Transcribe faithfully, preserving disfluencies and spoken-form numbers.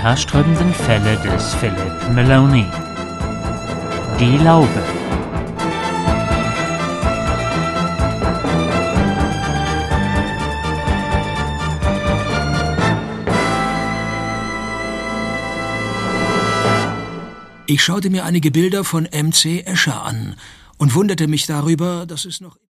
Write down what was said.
haarsträubenden Fälle des Philip Maloney. Die Laube. Ich schaute mir einige Bilder von M C Escher an und wunderte mich darüber, dass es noch